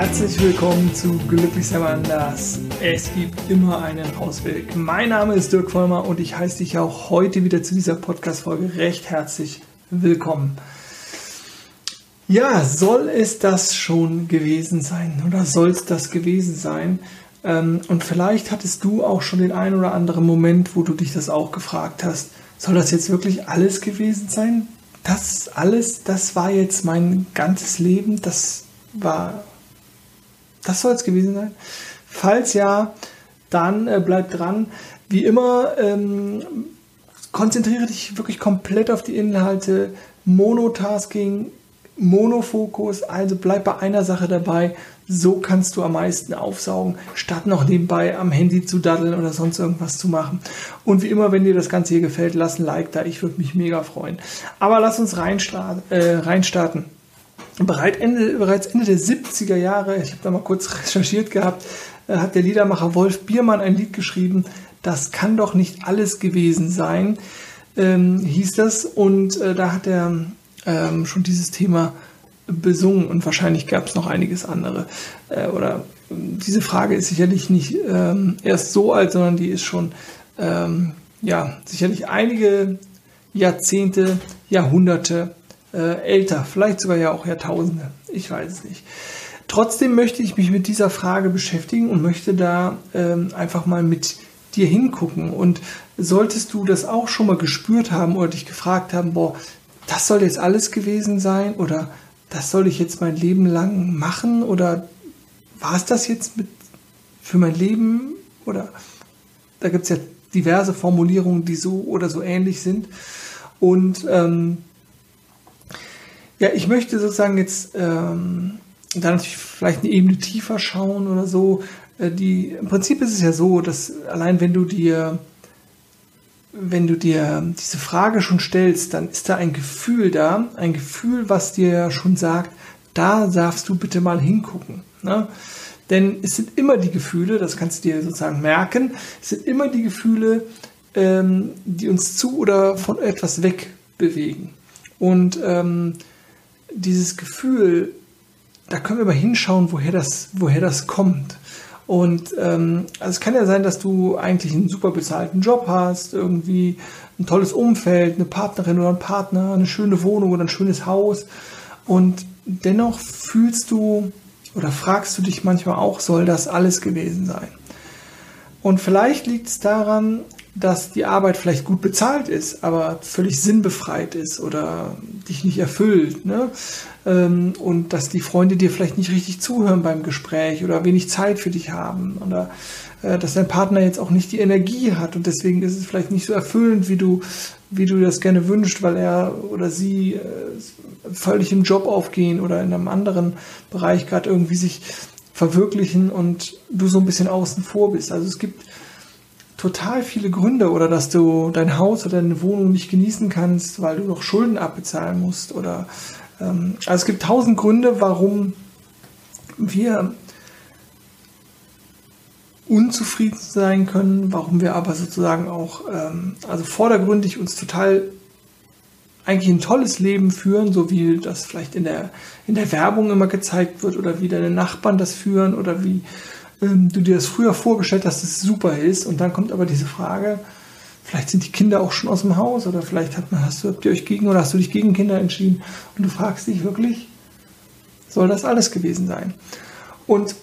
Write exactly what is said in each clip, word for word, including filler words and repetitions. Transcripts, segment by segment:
Herzlich willkommen zu Glücklich sein anders. Es gibt immer einen Ausweg. Mein Name ist Dirk Vollmer und ich heiße dich auch heute wieder zu dieser Podcast-Folge recht herzlich willkommen. Ja, soll es das schon gewesen sein oder soll es das gewesen sein? Und vielleicht hattest du auch schon den einen oder anderen Moment, wo du dich das auch gefragt hast. Soll das jetzt wirklich alles gewesen sein? Das alles, das war jetzt mein ganzes Leben, das war... Das soll es gewesen sein. Falls ja, dann äh, bleib dran. Wie immer, ähm, konzentriere dich wirklich komplett auf die Inhalte. Monotasking, Monofokus, also bleib bei einer Sache dabei. So kannst du am meisten aufsaugen, statt noch nebenbei am Handy zu daddeln oder sonst irgendwas zu machen. Und wie immer, wenn dir das Ganze hier gefällt, lass ein Like da. Ich würde mich mega freuen. Aber lass uns reinstarten. Äh, reinstarten. Bereit Ende, bereits Ende der siebziger Jahre, ich habe da mal kurz recherchiert gehabt, hat der Liedermacher Wolf Biermann ein Lied geschrieben, das kann doch nicht alles gewesen sein, ähm, hieß das. Und äh, da hat er ähm, schon dieses Thema besungen und wahrscheinlich gab es noch einiges andere. Äh, oder äh, diese Frage ist sicherlich nicht ähm, erst so alt, sondern die ist schon ähm, ja sicherlich einige Jahrzehnte, Jahrhunderte Äh, älter, vielleicht sogar ja auch Jahrtausende, ich weiß es nicht. Trotzdem möchte ich mich mit dieser Frage beschäftigen und möchte da ähm, einfach mal mit dir hingucken. Und solltest du das auch schon mal gespürt haben oder dich gefragt haben, boah, das soll jetzt alles gewesen sein oder das soll ich jetzt mein Leben lang machen oder war es das jetzt mit für mein Leben oder da gibt es ja diverse Formulierungen, die so oder so ähnlich sind. Und ähm, ja, ich möchte sozusagen jetzt ähm, da natürlich vielleicht eine Ebene tiefer schauen oder so. Äh, die, im Prinzip ist es ja so, dass allein wenn du dir, wenn du dir diese Frage schon stellst, dann ist da ein Gefühl da, ein Gefühl, was dir schon sagt, da darfst du bitte mal hingucken. Ne? Denn es sind immer die Gefühle, das kannst du dir sozusagen merken, es sind immer die Gefühle, ähm, die uns zu oder von etwas weg bewegen. Und ähm, dieses Gefühl, da können wir mal hinschauen, woher das, woher das kommt. Und ähm, also es kann ja sein, dass du eigentlich einen super bezahlten Job hast, irgendwie ein tolles Umfeld, eine Partnerin oder einen Partner, eine schöne Wohnung oder ein schönes Haus. Und dennoch fühlst du oder fragst du dich manchmal auch, soll das alles gewesen sein? Und vielleicht liegt es daran, dass die Arbeit vielleicht gut bezahlt ist, aber völlig sinnbefreit ist oder dich nicht erfüllt, ne? Ähm, und dass die Freunde dir vielleicht nicht richtig zuhören beim Gespräch oder wenig Zeit für dich haben oder äh, dass dein Partner jetzt auch nicht die Energie hat und deswegen ist es vielleicht nicht so erfüllend, wie du, wie du das gerne wünschst, weil er oder sie äh, völlig im Job aufgehen oder in einem anderen Bereich gerade irgendwie sich verwirklichen und du so ein bisschen außen vor bist. Also es gibt total viele Gründe oder dass du dein Haus oder deine Wohnung nicht genießen kannst, weil du noch Schulden abbezahlen musst oder ähm, also es gibt tausend Gründe, warum wir unzufrieden sein können, warum wir aber sozusagen auch ähm, also vordergründig uns total eigentlich ein tolles Leben führen, so wie das vielleicht in der in der Werbung immer gezeigt wird oder wie deine Nachbarn das führen oder wie du dir das früher vorgestellt hast, dass es super ist und dann kommt aber diese Frage, vielleicht sind die Kinder auch schon aus dem Haus oder vielleicht hat man, hast du, habt ihr euch gegen oder hast du dich gegen Kinder entschieden und du fragst dich wirklich, soll das alles gewesen sein? Und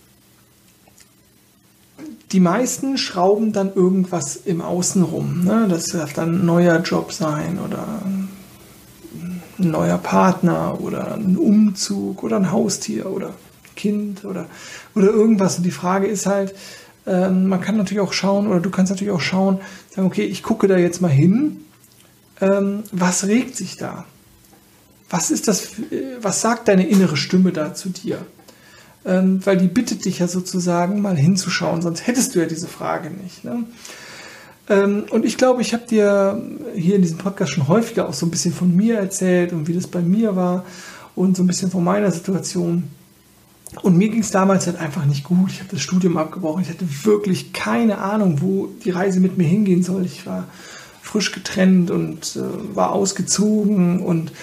die meisten schrauben dann irgendwas im Außen rum, ne? Das darf dann ein neuer Job sein oder ein neuer Partner oder ein Umzug oder ein Haustier oder Kind oder, oder irgendwas. Und die Frage ist halt, ähm, man kann natürlich auch schauen, oder du kannst natürlich auch schauen, sagen, okay, ich gucke da jetzt mal hin, ähm, was regt sich da? Was ist das, was sagt deine innere Stimme da zu dir? Ähm, weil die bittet dich ja sozusagen mal hinzuschauen, sonst hättest du ja diese Frage nicht. Ne? Ähm, und ich glaube, ich habe dir hier in diesem Podcast schon häufiger auch so ein bisschen von mir erzählt und wie das bei mir war und so ein bisschen von meiner Situation. Und mir ging es damals halt einfach nicht gut. Ich habe das Studium abgebrochen. Ich hatte wirklich keine Ahnung, wo die Reise mit mir hingehen soll. Ich war frisch getrennt und äh, war ausgezogen und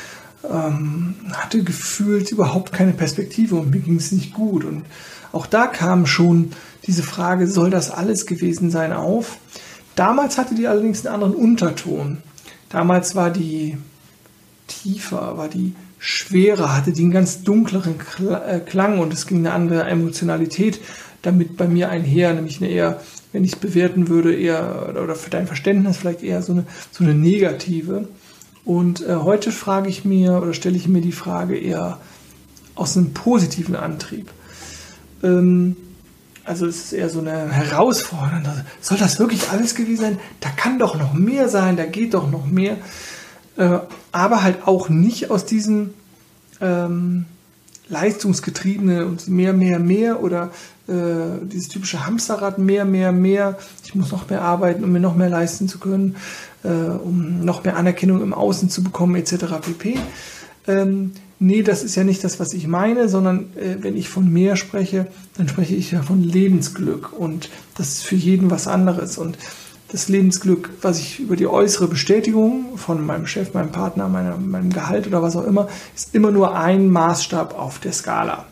ähm, hatte gefühlt überhaupt keine Perspektive und mir ging es nicht gut. Und auch da kam schon diese Frage, soll das alles gewesen sein, auf. Damals hatte die allerdings einen anderen Unterton. Damals war die tiefer, war die schwerer, hatte die einen ganz dunkleren Klang und es ging eine andere Emotionalität damit bei mir einher, nämlich eine eher, wenn ich es bewerten würde, eher, oder für dein Verständnis vielleicht eher so eine, so eine negative. Und äh, heute frage ich mir oder stelle ich mir die Frage eher aus einem positiven Antrieb. Ähm, also es ist eher so eine herausfordernde, soll das wirklich alles gewesen sein? Da kann doch noch mehr sein, da geht doch noch mehr. Äh, aber halt auch nicht aus diesem ähm, leistungsgetriebene und mehr, mehr, mehr oder äh, dieses typische Hamsterrad, mehr, mehr, mehr. Ich muss noch mehr arbeiten, um mir noch mehr leisten zu können, äh, um noch mehr Anerkennung im Außen zu bekommen, et cetera pp. Ähm, nee, das ist ja nicht das, was ich meine, sondern äh, wenn ich von mehr spreche, dann spreche ich ja von Lebensglück und das ist für jeden was anderes. Und das Lebensglück, was ich über die äußere Bestätigung von meinem Chef, meinem Partner, meiner, meinem Gehalt oder was auch immer, ist immer nur ein Maßstab auf der Skala.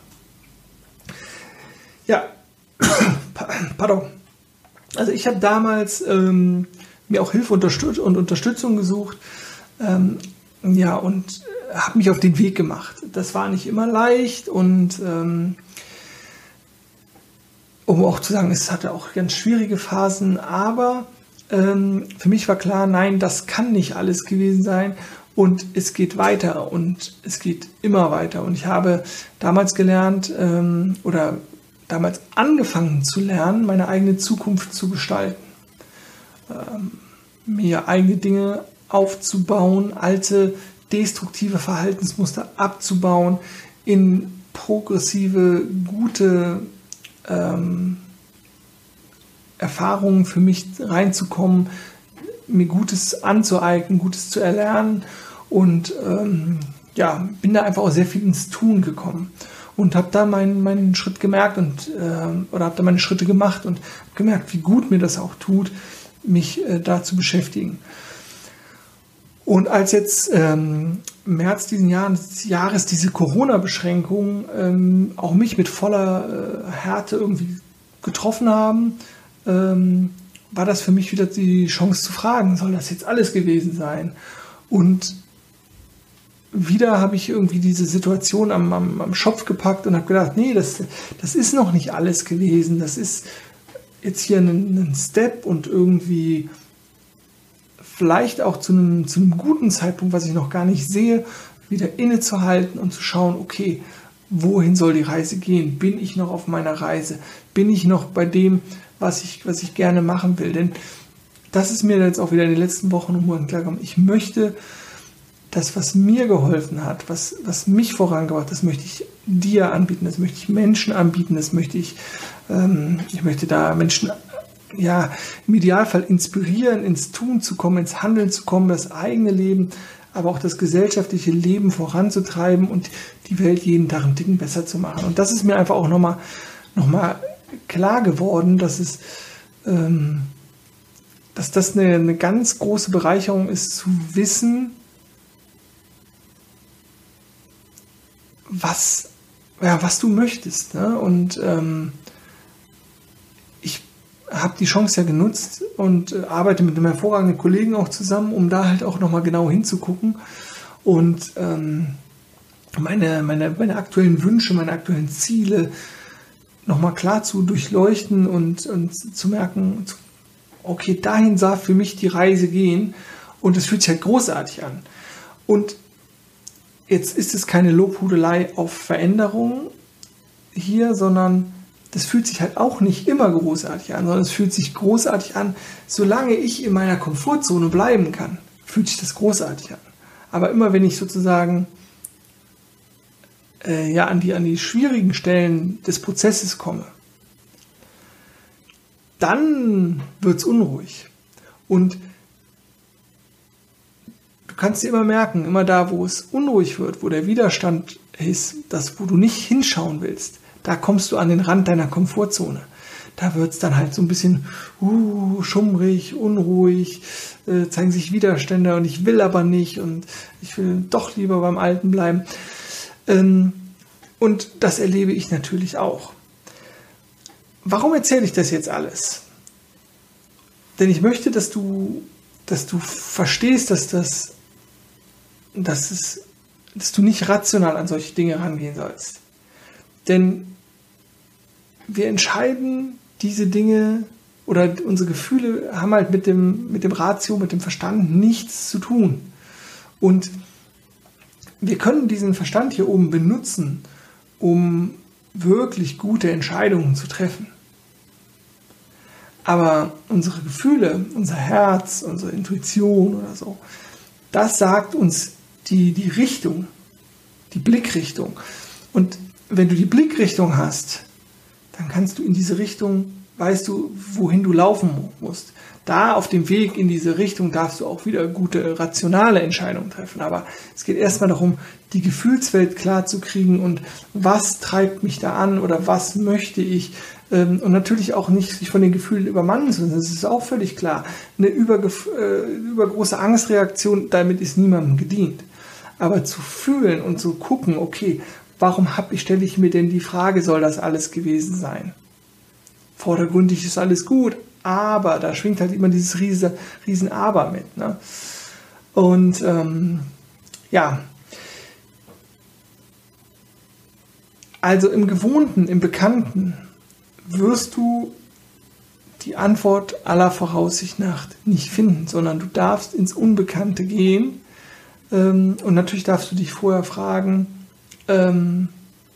Ja, pardon. Also ich habe damals ähm, mir auch Hilfe unterstützt und Unterstützung gesucht, ähm, ja, und habe mich auf den Weg gemacht. Das war nicht immer leicht und ähm, um auch zu sagen, es hatte auch ganz schwierige Phasen, aber ähm, für mich war klar, nein, das kann nicht alles gewesen sein und es geht weiter und es geht immer weiter. Und ich habe damals gelernt ähm, oder damals angefangen zu lernen, meine eigene Zukunft zu gestalten, ähm, mir eigene Dinge aufzubauen, alte destruktive Verhaltensmuster abzubauen, in progressive, gute ähm, Erfahrungen für mich reinzukommen, mir Gutes anzueignen, Gutes zu erlernen und ähm, ja, bin da einfach auch sehr viel ins Tun gekommen und habe da meinen, meinen Schritt gemerkt und äh, oder habe da meine Schritte gemacht und gemerkt, wie gut mir das auch tut, mich äh, da zu beschäftigen. Und als jetzt ähm, im März diesen Jahres, Jahres diese Corona-Beschränkungen ähm, auch mich mit voller äh, Härte irgendwie getroffen haben, ähm, war das für mich wieder die Chance zu fragen, soll das jetzt alles gewesen sein? Und wieder habe ich irgendwie diese Situation am, am, am Schopf gepackt und habe gedacht, nee, das, das ist noch nicht alles gewesen. Das ist jetzt hier ein, ein Step und irgendwie vielleicht auch zu einem, zu einem guten Zeitpunkt, was ich noch gar nicht sehe, wieder innezuhalten und zu schauen, okay, wohin soll die Reise gehen? Bin ich noch auf meiner Reise? Bin ich noch bei dem, was ich, was ich gerne machen will? Denn das ist mir jetzt auch wieder in den letzten Wochen und Monaten klar gekommen. Ich möchte das, was mir geholfen hat, was, was mich vorangebracht hat, das möchte ich dir anbieten, das möchte ich Menschen anbieten, das möchte ich, ähm, ich möchte da Menschen ja, im Idealfall inspirieren, ins Tun zu kommen, ins Handeln zu kommen, das eigene Leben, aber auch das gesellschaftliche Leben voranzutreiben und die Welt jeden Tag ein Ticken besser zu machen. Und das ist mir einfach auch nochmal noch mal klar geworden, dass es, ähm, dass das eine, eine ganz große Bereicherung ist, zu wissen, was, ja, was du möchtest. Ne? Und ähm, ich habe die Chance ja genutzt und äh, arbeite mit einem hervorragenden Kollegen auch zusammen, um da halt auch nochmal genau hinzugucken und ähm, meine, meine, meine aktuellen Wünsche, meine aktuellen Ziele nochmal klar zu durchleuchten und, und zu merken, okay, dahin soll für mich die Reise gehen und es fühlt sich halt großartig an. Und jetzt ist es keine Lobhudelei auf Veränderungen hier, sondern das fühlt sich halt auch nicht immer großartig an, sondern es fühlt sich großartig an, solange ich in meiner Komfortzone bleiben kann, fühlt sich das großartig an. Aber immer wenn ich sozusagen äh, ja, an die, an die schwierigen Stellen des Prozesses komme, dann wird es unruhig. Und du kannst dir immer merken, immer da, wo es unruhig wird, wo der Widerstand ist, das, wo du nicht hinschauen willst, da kommst du an den Rand deiner Komfortzone. da wird es dann halt so ein bisschen uh, schummrig, unruhig, äh, zeigen sich Widerstände und ich will aber nicht und ich will doch lieber beim Alten bleiben. Ähm, und das erlebe ich natürlich auch. Warum erzähle ich das jetzt alles? Denn ich möchte, dass du, dass du verstehst, dass das, dass es, dass du nicht rational an solche Dinge rangehen sollst. Denn wir entscheiden diese Dinge oder unsere Gefühle haben halt mit dem, mit dem Ratio, mit dem Verstand nichts zu tun. Und wir können diesen Verstand hier oben benutzen, um wirklich gute Entscheidungen zu treffen. Aber unsere Gefühle, unser Herz, unsere Intuition oder so, das sagt uns die, die Richtung, die Blickrichtung. Und wenn du die Blickrichtung hast, dann kannst du in diese Richtung, weißt du, wohin du laufen musst. Da auf dem Weg in diese Richtung darfst du auch wieder gute, rationale Entscheidungen treffen. Aber es geht erstmal darum, die Gefühlswelt klar zu kriegen und was treibt mich da an oder was möchte ich. Und natürlich auch nicht sich von den Gefühlen übermannen zu lassen. Das ist auch völlig klar. Eine übergef- äh, übergroße Angstreaktion, damit ist niemandem gedient. Aber zu fühlen und zu gucken, okay, warum hab ich, stelle ich mir denn die Frage, soll das alles gewesen sein? Vordergründig ist alles gut, aber da schwingt halt immer dieses riese, riesen Aber mit. Ne? Und ähm, ja, also im Gewohnten, im Bekannten wirst du die Antwort aller Voraussicht nach nicht finden, sondern du darfst ins Unbekannte gehen ähm, und natürlich darfst du dich vorher fragen, ähm,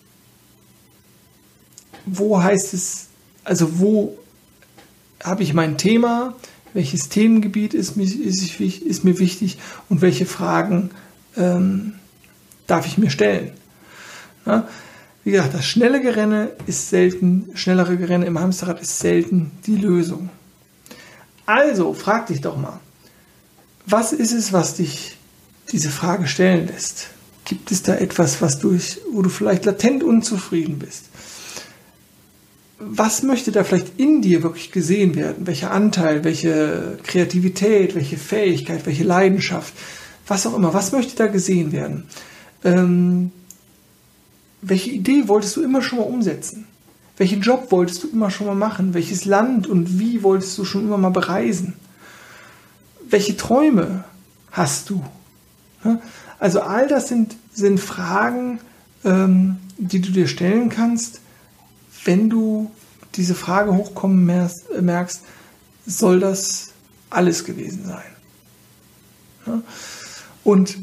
wo heißt es, also wo habe ich mein Thema, welches Themengebiet ist mir, ist, ist mir wichtig und welche Fragen ähm, darf ich mir stellen. Ja? Wie gesagt, das schnelle Gerenne ist selten, schnellere Gerenne im Hamsterrad ist selten die Lösung. Also frag dich doch mal, was ist es, was dich diese Frage stellen lässt? Gibt es da etwas, was durch, wo du vielleicht latent unzufrieden bist? Was möchte da vielleicht in dir wirklich gesehen werden? Welcher Anteil, welche Kreativität, welche Fähigkeit, welche Leidenschaft, was auch immer, was möchte da gesehen werden? Ähm, Welche Idee wolltest du immer schon mal umsetzen? Welchen Job wolltest du immer schon mal machen? Welches Land und wie wolltest du schon immer mal bereisen? Welche Träume hast du? Also all das sind, sind Fragen, ähm, die du dir stellen kannst, wenn du diese Frage hochkommen merkst, merkst, soll das alles gewesen sein? Ja? Und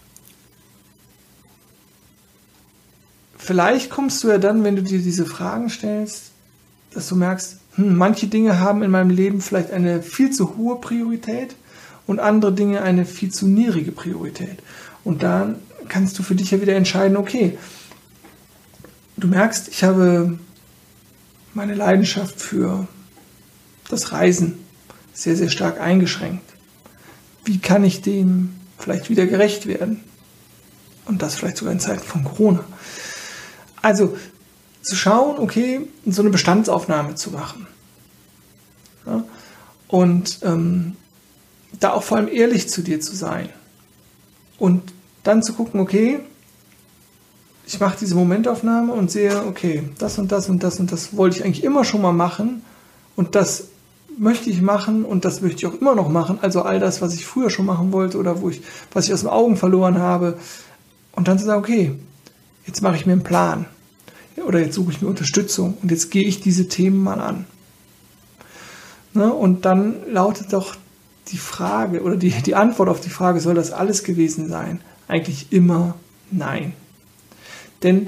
vielleicht kommst du ja dann, wenn du dir diese Fragen stellst, dass du merkst, hm, manche Dinge haben in meinem Leben vielleicht eine viel zu hohe Priorität und andere Dinge eine viel zu niedrige Priorität. Und dann kannst du für dich ja wieder entscheiden, okay, du merkst, ich habe meine Leidenschaft für das Reisen sehr, sehr stark eingeschränkt. Wie kann ich dem vielleicht wieder gerecht werden? Und das vielleicht sogar in Zeiten von Corona. Also zu schauen, okay, so eine Bestandsaufnahme zu machen. Ja? Und ähm, da auch vor allem ehrlich zu dir zu sein. Und dann zu gucken, okay, ich mache diese Momentaufnahme und sehe, okay, das und das und das und das wollte ich eigentlich immer schon mal machen und das möchte ich machen und das möchte ich auch immer noch machen. Also all das, was ich früher schon machen wollte oder wo ich, was ich aus den Augen verloren habe. Und dann zu sagen, okay, jetzt mache ich mir einen Plan oder jetzt suche ich mir Unterstützung und jetzt gehe ich diese Themen mal an. Ne? Und dann lautet doch die Frage oder die, die Antwort auf die Frage, soll das alles gewesen sein? Eigentlich immer nein. Denn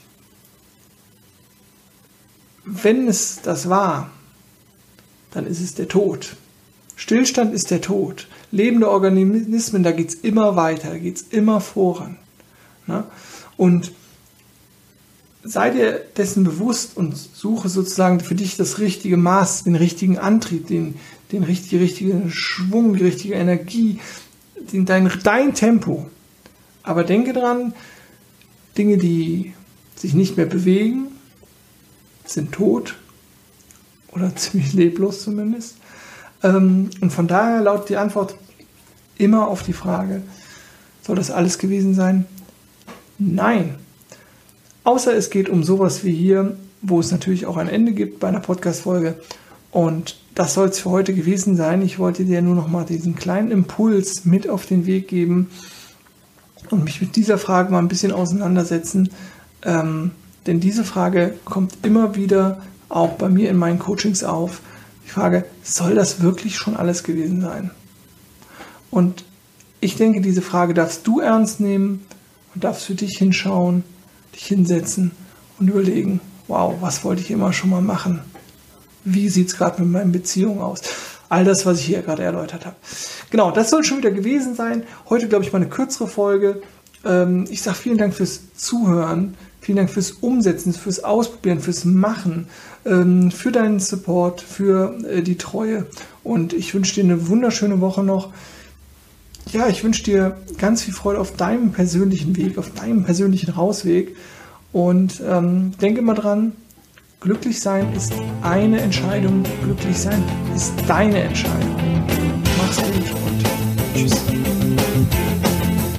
wenn es das war, dann ist es der Tod. Stillstand ist der Tod. Lebende Organismen, da geht es immer weiter, da geht es immer voran. Ne? Und sei dir dessen bewusst und suche sozusagen für dich das richtige Maß, den richtigen Antrieb, den, den richtigen, richtigen Schwung, die richtige Energie, den, dein, dein Tempo. Aber denke dran, Dinge, die sich nicht mehr bewegen, sind tot oder ziemlich leblos zumindest. Ähm, und von daher lautet die Antwort immer auf die Frage, soll das alles gewesen sein? Nein. Außer es geht um sowas wie hier, wo es natürlich auch ein Ende gibt bei einer Podcast-Folge. Und das soll es für heute gewesen sein. Ich wollte dir nur noch mal diesen kleinen Impuls mit auf den Weg geben und mich mit dieser Frage mal ein bisschen auseinandersetzen. Ähm, denn diese Frage kommt immer wieder auch bei mir in meinen Coachings auf. Die Frage, soll das wirklich schon alles gewesen sein? Und ich denke, diese Frage darfst du ernst nehmen und darfst für dich hinschauen, dich hinsetzen und überlegen, wow, was wollte ich immer schon mal machen? Wie sieht es gerade mit meinen Beziehungen aus? All das, was ich hier gerade erläutert habe. Genau, das soll schon wieder gewesen sein. Heute, glaube ich, mal eine kürzere Folge. Ähm, ich sage vielen Dank fürs Zuhören, vielen Dank fürs Umsetzen, fürs Ausprobieren, fürs Machen, ähm, für deinen Support, für äh, die Treue. Und ich wünsche dir eine wunderschöne Woche noch. Ja, ich wünsche dir ganz viel Freude auf deinem persönlichen Weg, auf deinem persönlichen Rausweg. Und ähm, denke mal dran, glücklich sein ist eine Entscheidung, glücklich sein ist deine Entscheidung. Mach's gut und tschüss.